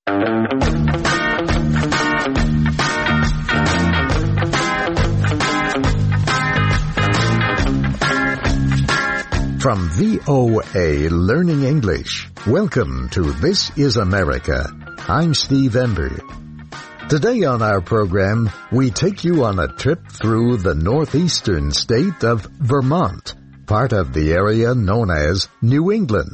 From VOA Learning English, welcome to This is America. I'm Steve Ember. Today on our program, we take you on a trip through the northeastern state of Vermont, part of the area known as New England.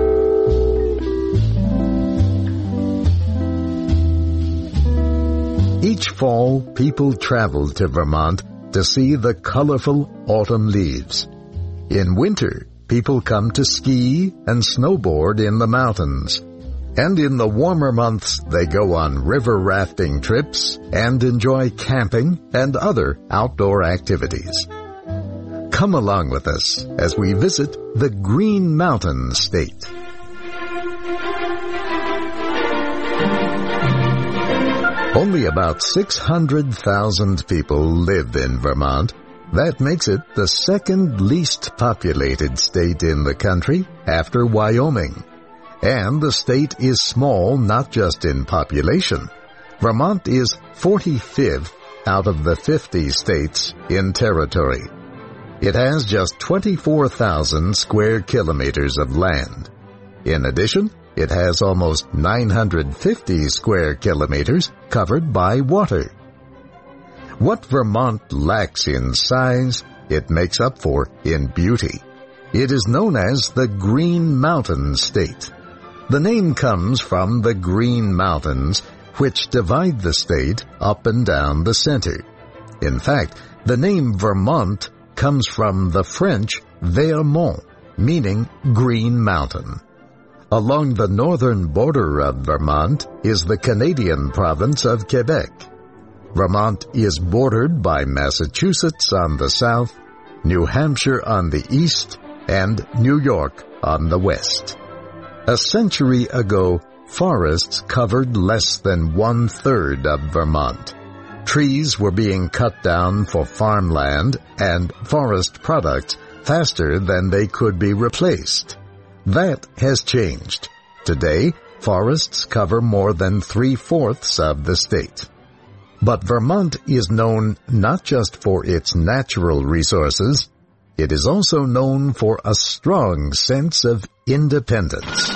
Each fall, people travel to Vermont to see the colorful autumn leaves. In winter, people come to ski and snowboard in the mountains. And in the warmer months, they go on river rafting trips and enjoy camping and other outdoor activities. Come along with us as we visit the Green Mountain State. Only about 600,000 people live in Vermont. That makes it the second least populated state in the country after Wyoming. And the state is small not just in population. Vermont is 45th out of the 50 states in territory. It has just 24,000 square kilometers of land. In addition, it has almost 950 square kilometers covered by water. What Vermont lacks in size, it makes up for in beauty. It is known as the Green Mountain State. The name comes from the Green Mountains, which divide the state up and down the center. In fact, the name Vermont comes from the French Vermont, meaning Green Mountain. Along the northern border of Vermont is the Canadian province of Quebec. Vermont is bordered by Massachusetts on the south, New Hampshire on the east, and New York on the west. A century ago, forests covered less than 1/3 of Vermont. Trees were being cut down for farmland and forest products faster than they could be replaced. That has changed. Today, forests cover more than 3/4 of the state. But Vermont is known not just for its natural resources, it is also known for a strong sense of independence.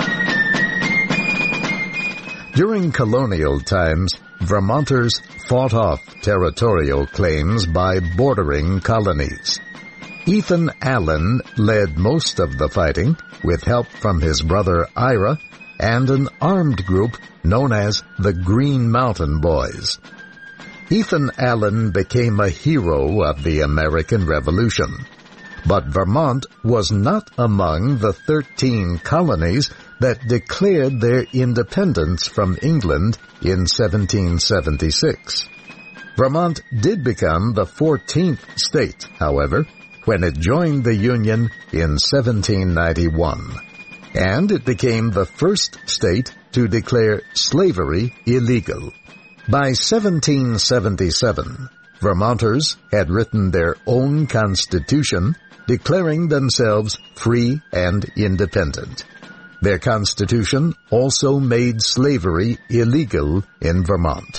During colonial times, Vermonters fought off territorial claims by bordering colonies. Ethan Allen led most of the fighting with help from his brother Ira and an armed group known as the Green Mountain Boys. Ethan Allen became a hero of the American Revolution. But Vermont was not among the 13 colonies that declared their independence from England in 1776. Vermont did become the 14th state, however, when it joined the Union in 1791. And it became the first state to declare slavery illegal. By 1777, Vermonters had written their own constitution, declaring themselves free and independent. Their constitution also made slavery illegal in Vermont.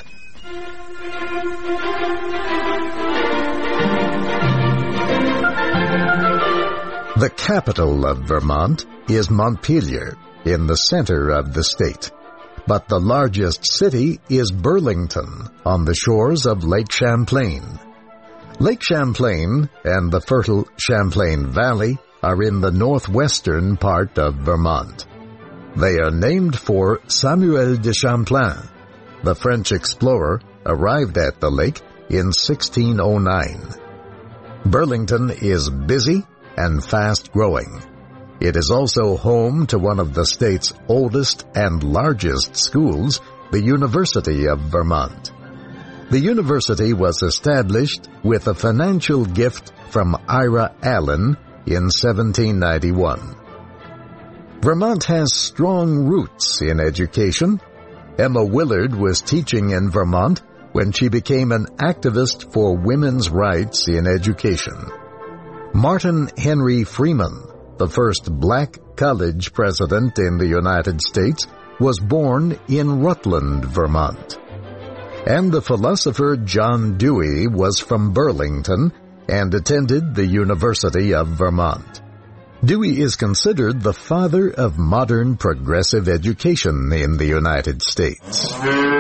The capital of Vermont is Montpelier, in the center of the state. But the largest city is Burlington, on the shores of Lake Champlain. Lake Champlain and the fertile Champlain Valley are in the northwestern part of Vermont. They are named for Samuel de Champlain. The French explorer arrived at the lake in 1609. Burlington is busy and fast-growing. It is also home to one of the state's oldest and largest schools, the University of Vermont. The university was established with a financial gift from Ira Allen in 1791. Vermont has strong roots in education. Emma Willard was teaching in Vermont when she became an activist for women's rights in education. Martin Henry Freeman, the first black college president in the United States, was born in Rutland, Vermont. And the philosopher John Dewey was from Burlington and attended the University of Vermont. Dewey is considered the father of modern progressive education in the United States.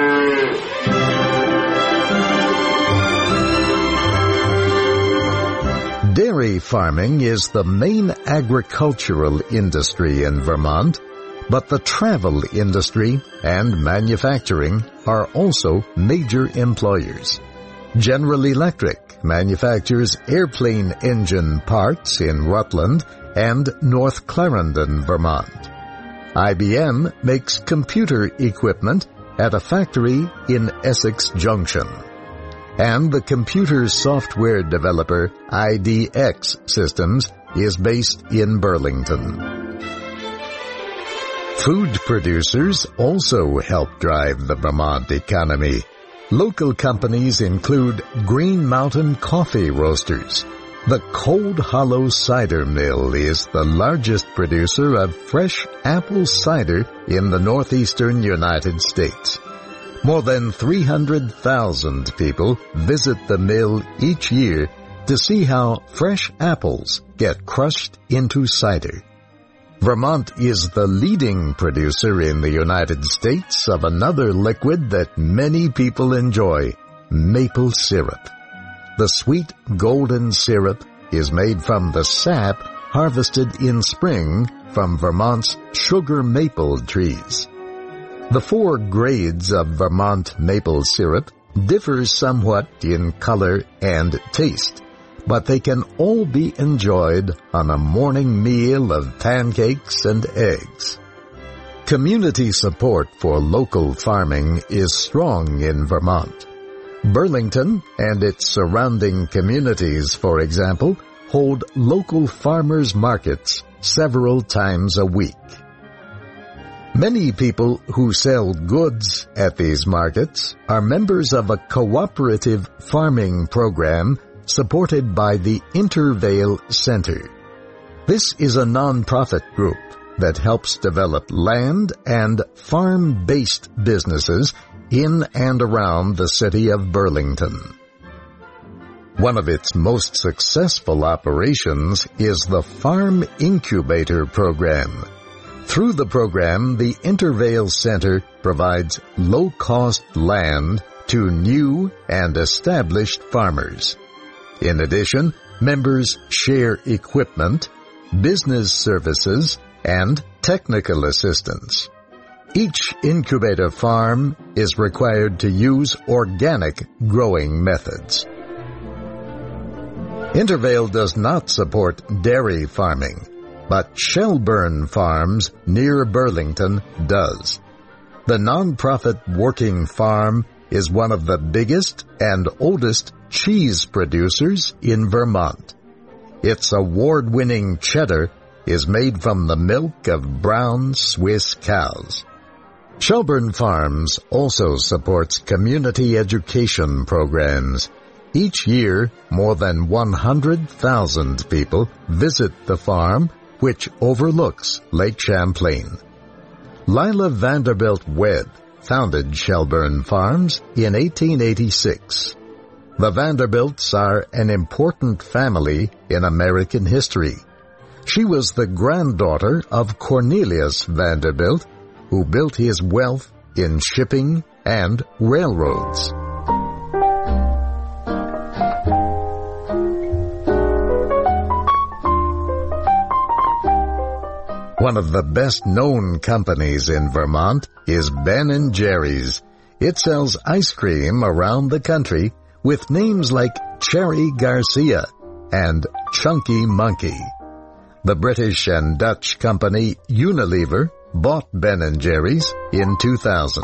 Dairy farming is the main agricultural industry in Vermont, but the travel industry and manufacturing are also major employers. General Electric manufactures airplane engine parts in Rutland and North Clarendon, Vermont. IBM makes computer equipment at a factory in Essex Junction. And the computer software developer IDX Systems is based in Burlington. Food producers also help drive the Vermont economy. Local companies include Green Mountain Coffee Roasters. The Cold Hollow Cider Mill is the largest producer of fresh apple cider in the northeastern United States. More than 300,000 people visit the mill each year to see how fresh apples get crushed into cider. Vermont is the leading producer in the United States of another liquid that many people enjoy, maple syrup. The sweet golden syrup is made from the sap harvested in spring from Vermont's sugar maple trees. The 4 grades of Vermont maple syrup differ somewhat in color and taste, but they can all be enjoyed on a morning meal of pancakes and eggs. Community support for local farming is strong in Vermont. Burlington and its surrounding communities, for example, hold local farmers' markets several times a week. Many people who sell goods at these markets are members of a cooperative farming program supported by the Intervale Center. This is a nonprofit group that helps develop land and farm-based businesses in and around the city of Burlington. One of its most successful operations is the Farm Incubator Program. Through the program, the Intervale Center provides low-cost land to new and established farmers. In addition, members share equipment, business services, and technical assistance. Each incubator farm is required to use organic growing methods. Intervale does not support dairy farming, but Shelburne Farms near Burlington does. The nonprofit working farm is one of the biggest and oldest cheese producers in Vermont. Its award-winning cheddar is made from the milk of brown Swiss cows. Shelburne Farms also supports community education programs. Each year, more than 100,000 people visit the farm, which overlooks Lake Champlain. Lila Vanderbilt Webb founded Shelburne Farms in 1886. The Vanderbilts are an important family in American history. She was the granddaughter of Cornelius Vanderbilt, who built his wealth in shipping and railroads. One of the best-known companies in Vermont is Ben & Jerry's. It sells ice cream around the country with names like Cherry Garcia and Chunky Monkey. The British and Dutch company Unilever bought Ben & Jerry's in 2000.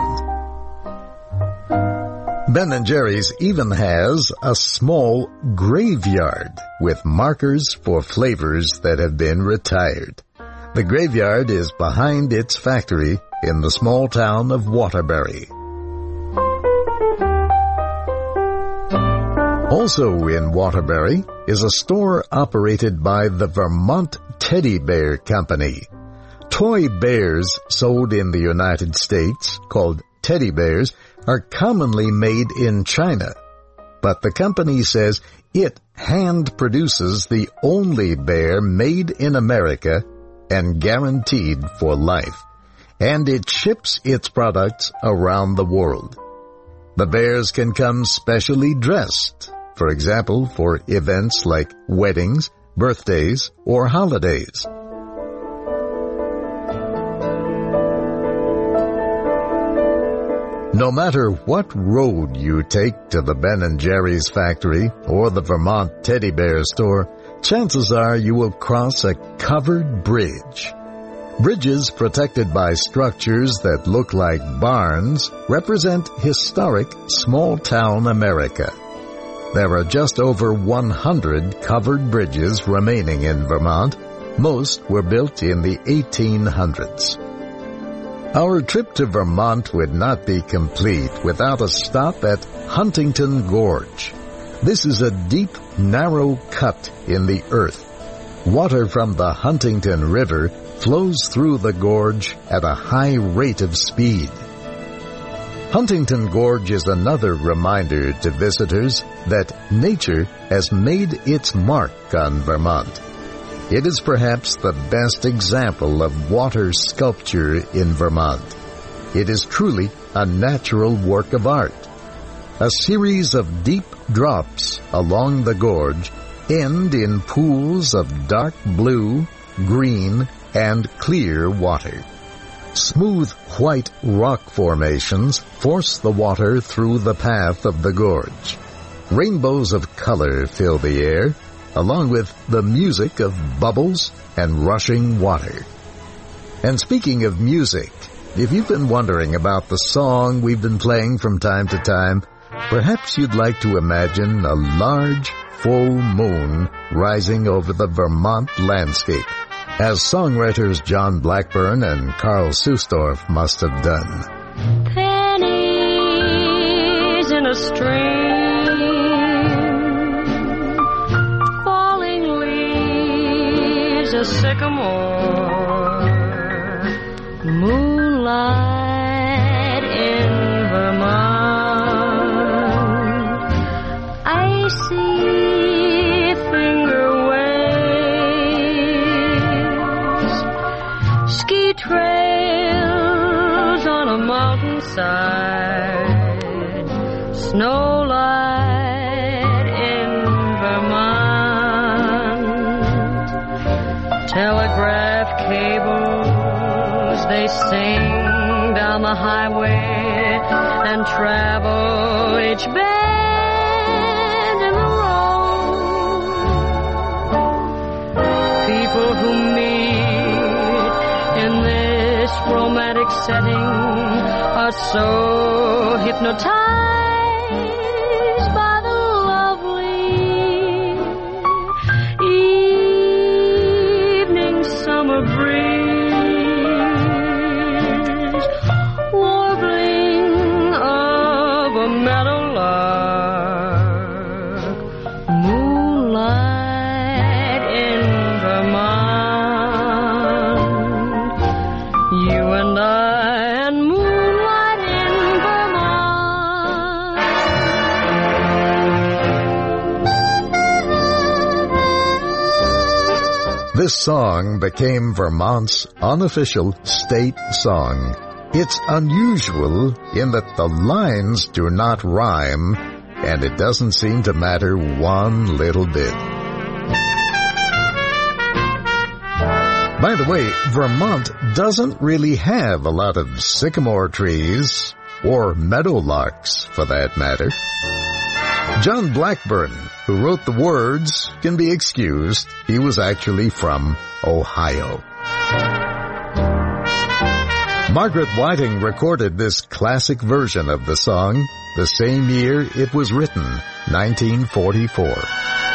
Ben & Jerry's even has a small graveyard with markers for flavors that have been retired. The graveyard is behind its factory in the small town of Waterbury. Also in Waterbury is a store operated by the Vermont Teddy Bear Company. Toy bears sold in the United States, called teddy bears, are commonly made in China. But the company says it hand produces the only bear made in America and guaranteed for life, and it ships its products around the world. The bears can come specially dressed, for example, for events like weddings, birthdays, or holidays. No matter what road you take to the Ben & Jerry's factory or the Vermont Teddy Bear store, chances are you will cross a covered bridge. Bridges protected by structures that look like barns represent historic small-town America. There are just over 100 covered bridges remaining in Vermont. Most were built in the 1800s. Our trip to Vermont would not be complete without a stop at Huntington Gorge. This is a deep, narrow cut in the earth. Water from the Huntington River flows through the gorge at a high rate of speed. Huntington Gorge is another reminder to visitors that nature has made its mark on Vermont. It is perhaps the best example of water sculpture in Vermont. It is truly a natural work of art. A series of deep drops along the gorge end in pools of dark blue, green, and clear water. Smooth white rock formations force the water through the path of the gorge. Rainbows of color fill the air, along with the music of bubbles and rushing water. And speaking of music, if you've been wondering about the song we've been playing from time to time, perhaps you'd like to imagine a large, full moon rising over the Vermont landscape, as songwriters John Blackburn and Carl Susdorf must have done. Pennies in a stream, a sycamore, moonlight in Vermont, icy finger waves, ski trails on a mountainside, snowlight in Vermont. Telegraph cables, they sing down the highway and travel each bend in the road. People who meet in this romantic setting are so hypnotized by the summer breeze, warbling of a meadowlark, moonlight in Vermont, you and I and moonlight in Vermont. This song became Vermont's unofficial state song. It's unusual in that the lines do not rhyme, and it doesn't seem to matter one little bit. By the way, Vermont doesn't really have a lot of sycamore trees, or meadowlarks for that matter. John Blackburn, who wrote the words, can be excused. He was actually from Ohio. Margaret Whiting recorded this classic version of the song the same year it was written, 1944.